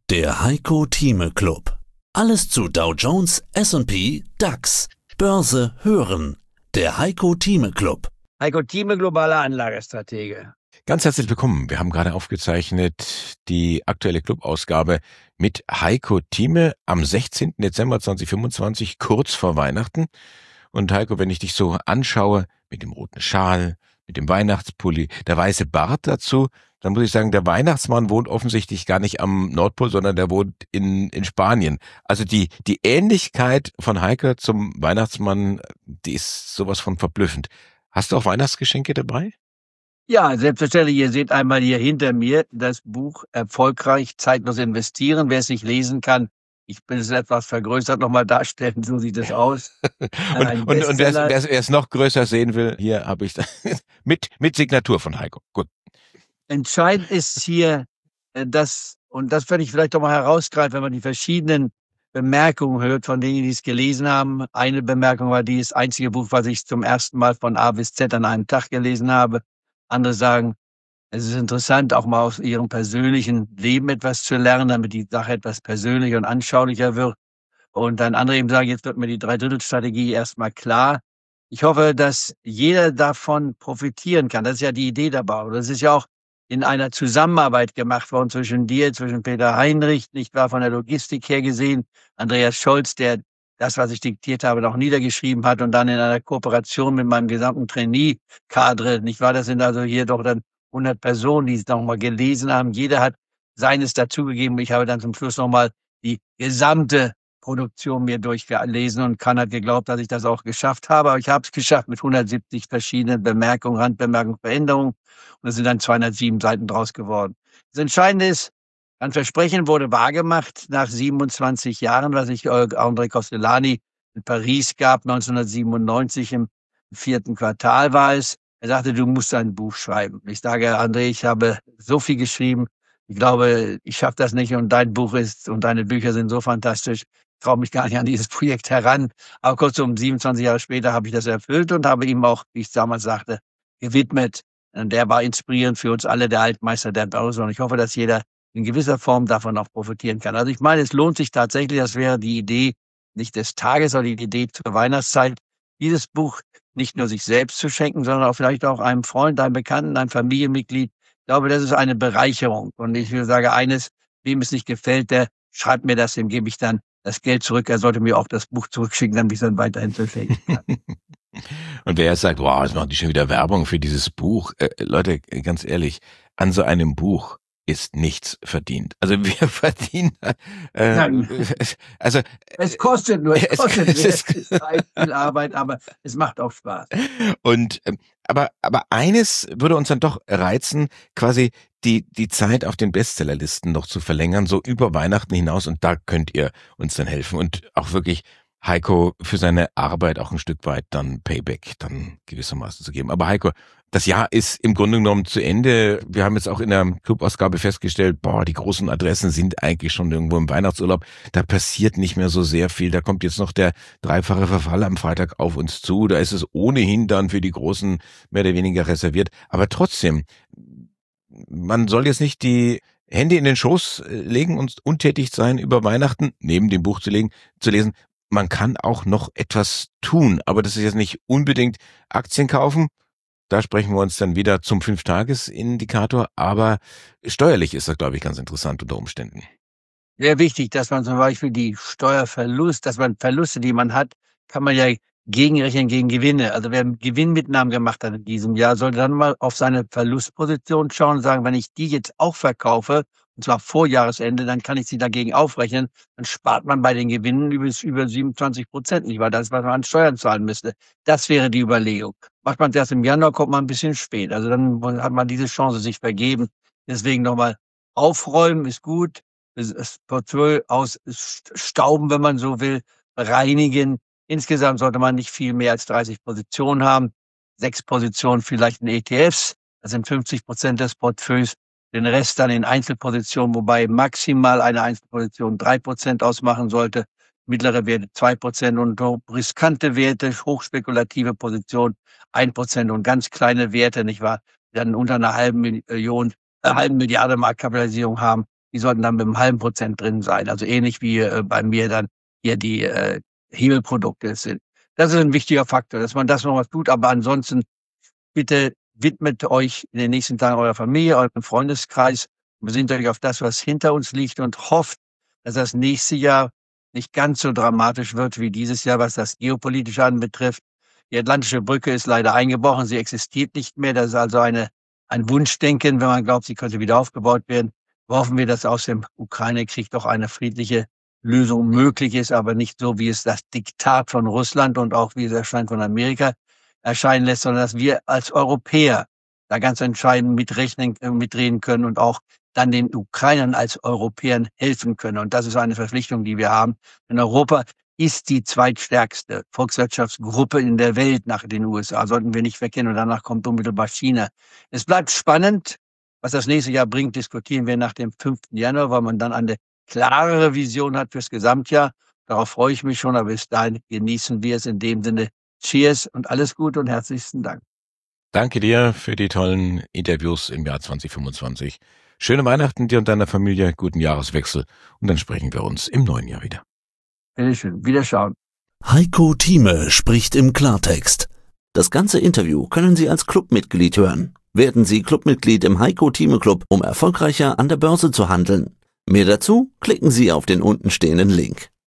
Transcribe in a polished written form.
Der Heiko Thieme Club. Alles zu Dow Jones, S&P, DAX. Börse hören. Der Heiko Thieme Club. Heiko Thieme, globaler Anlagestratege. Ganz herzlich willkommen. Wir haben gerade aufgezeichnet die aktuelle Clubausgabe mit Heiko Thieme am 16. Dezember 2025, kurz vor Weihnachten. Und Heiko, wenn ich dich so anschaue, mit dem roten Schal, mit dem Weihnachtspulli, der weiße Bart dazu, dann muss ich sagen, der Weihnachtsmann wohnt offensichtlich gar nicht am Nordpol, sondern der wohnt in Spanien. Also die Ähnlichkeit von Heiko zum Weihnachtsmann, die ist sowas von verblüffend. Hast du auch Weihnachtsgeschenke dabei? Ja, selbstverständlich. Ihr seht einmal hier hinter mir das Buch Erfolgreich, zeitlos investieren. Wer es nicht lesen kann, ich bin es etwas vergrößert nochmal darstellen, so sieht es aus. Und wer es noch größer sehen will, hier habe ich mit Signatur von Heiko. Gut. Entscheidend ist hier, und das werde ich vielleicht doch mal herausgreifen, wenn man die verschiedenen Bemerkungen hört von denen, die es gelesen haben. Eine Bemerkung war das einzige Buch, was ich zum ersten Mal von A bis Z an einem Tag gelesen habe. Andere sagen, es ist interessant, auch mal aus ihrem persönlichen Leben etwas zu lernen, damit die Sache etwas persönlicher und anschaulicher wird. Und dann andere eben sagen, jetzt wird mir die Dreidrittelstrategie erstmal klar. Ich hoffe, dass jeder davon profitieren kann. Das ist ja die Idee dabei. Und das ist ja auch in einer Zusammenarbeit gemacht worden zwischen dir, zwischen Peter Heinrich, nicht wahr, von der Logistik her gesehen, Andreas Scholz, der das, was ich diktiert habe, noch niedergeschrieben hat und dann in einer Kooperation mit meinem gesamten Trainee-Kadre, nicht wahr, das sind also hier doch dann 100 Personen, die es nochmal gelesen haben. Jeder hat seines dazugegeben. Ich habe dann zum Schluss nochmal die gesamte Produktion mir durchgelesen und hat geglaubt, dass ich das auch geschafft habe. Aber ich habe es geschafft mit 170 verschiedenen Bemerkungen, Randbemerkungen, Veränderungen. Und es sind dann 207 Seiten draus geworden. Das Entscheidende ist, ein Versprechen wurde wahrgemacht nach 27 Jahren, was ich André Costellani in Paris gab, 1997 im 4. Quartal war es. Er sagte, du musst ein Buch schreiben. Ich sage, André, ich habe so viel geschrieben. Ich glaube, ich schaffe das nicht und dein Buch ist und deine Bücher sind so fantastisch. Ich traue mich gar nicht an dieses Projekt heran. Aber kurzum, 27 Jahre später habe ich das erfüllt und habe ihm auch, wie ich damals sagte, gewidmet. Und der war inspirierend für uns alle, der Altmeister der Börse. Und ich hoffe, dass jeder in gewisser Form davon auch profitieren kann. Also ich meine, es lohnt sich tatsächlich, das wäre die Idee nicht des Tages, sondern die Idee zur Weihnachtszeit, dieses Buch nicht nur sich selbst zu schenken, sondern auch vielleicht auch einem Freund, einem Bekannten, einem Familienmitglied. Ich glaube, das ist eine Bereicherung. Und ich will sagen, eines, wem es nicht gefällt, der schreibt mir das, dem gebe ich dann das Geld zurück. Er sollte mir auch das Buch zurückschicken, damit ich es dann weiterhin verschenken kann. Und wer jetzt sagt, wow, jetzt machen die schon wieder Werbung für dieses Buch. Leute, ganz ehrlich, an so einem Buch ist nichts verdient. Also wir verdienen, also es kostet nur, es ist viel Arbeit, aber es macht auch Spaß. Und aber eines würde uns dann doch reizen, quasi die Zeit auf den Bestsellerlisten noch zu verlängern, so über Weihnachten hinaus. Und da könnt ihr uns dann helfen und auch wirklich Heiko für seine Arbeit auch ein Stück weit dann Payback dann gewissermaßen zu geben. Aber Heiko, das Jahr ist im Grunde genommen zu Ende. Wir haben jetzt auch in der Clubausgabe festgestellt, die großen Adressen sind eigentlich schon irgendwo im Weihnachtsurlaub. Da passiert nicht mehr so sehr viel. Da kommt jetzt noch der dreifache Verfall am Freitag auf uns zu. Da ist es ohnehin dann für die Großen mehr oder weniger reserviert. Aber trotzdem, man soll jetzt nicht die Hände in den Schoß legen und untätig sein über Weihnachten, neben dem Buch zu lesen. Man kann auch noch etwas tun, aber das ist jetzt nicht unbedingt Aktien kaufen. Da sprechen wir uns dann wieder zum 5-Tages-Indikator, aber steuerlich ist das, glaube ich, ganz interessant unter Umständen. Sehr wichtig, dass man zum Beispiel die dass man Verluste, die man hat, kann man ja gegenrechnen gegen Gewinne. Also wer Gewinnmitnahmen gemacht hat in diesem Jahr, sollte dann mal auf seine Verlustposition schauen und sagen, wenn ich die jetzt auch verkaufe, und zwar vor Jahresende, dann kann ich sie dagegen aufrechnen, dann spart man bei den Gewinnen über 27%, nicht wahr? Das ist, was man an Steuern zahlen müsste. Das wäre die Überlegung. Macht man das im Januar, kommt man ein bisschen spät. Also dann hat man diese Chance sich vergeben. Deswegen nochmal aufräumen ist gut, das Portfolio ausstauben, wenn man so will, reinigen. Insgesamt sollte man nicht viel mehr als 30 Positionen haben. 6 Positionen vielleicht in ETFs, das sind 50% des Portfolios. Den Rest dann in Einzelpositionen, wobei maximal eine Einzelposition 3% ausmachen sollte, mittlere Werte 2% und riskante Werte, hochspekulative Positionen 1% und ganz kleine Werte, nicht wahr, die dann unter einer halben Milliarde Marktkapitalisierung haben, die sollten dann mit einem halben Prozent drin sein. Also ähnlich wie bei mir dann hier die Hebelprodukte sind. Das ist ein wichtiger Faktor, dass man das noch was tut. Aber ansonsten bitte widmet euch in den nächsten Tagen eurer Familie, eurem Freundeskreis. Besinnt euch auf das, was hinter uns liegt und hofft, dass das nächste Jahr nicht ganz so dramatisch wird wie dieses Jahr, was das Geopolitische anbetrifft. Die Atlantische Brücke ist leider eingebrochen, sie existiert nicht mehr. Das ist also ein Wunschdenken, wenn man glaubt, sie könnte wieder aufgebaut werden. Hoffen wir, dass aus dem Ukraine-Krieg doch eine friedliche Lösung möglich ist, aber nicht so, wie es das Diktat von Russland und auch wie es erscheint von Amerika erscheinen lässt, sondern dass wir als Europäer da ganz entscheidend mitreden können und auch dann den Ukrainern als Europäern helfen können. Und das ist eine Verpflichtung, die wir haben. Denn Europa ist die zweitstärkste Volkswirtschaftsgruppe in der Welt nach den USA. Sollten wir nicht verkennen. Und danach kommt unmittelbar China. Es bleibt spannend. Was das nächste Jahr bringt, diskutieren wir nach dem 5. Januar, weil man dann eine klarere Vision hat fürs Gesamtjahr. Darauf freue ich mich schon. Aber bis dahin genießen wir es in dem Sinne. Cheers und alles Gute und herzlichsten Dank. Danke dir für die tollen Interviews im Jahr 2025. Schöne Weihnachten dir und deiner Familie, guten Jahreswechsel und dann sprechen wir uns im neuen Jahr wieder. Bitteschön, wiederschauen. Heiko Thieme spricht im Klartext. Das ganze Interview können Sie als Clubmitglied hören. Werden Sie Clubmitglied im Heiko Thieme Club, um erfolgreicher an der Börse zu handeln. Mehr dazu klicken Sie auf den untenstehenden Link.